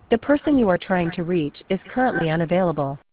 The person you are trying to reach is currently unavailable.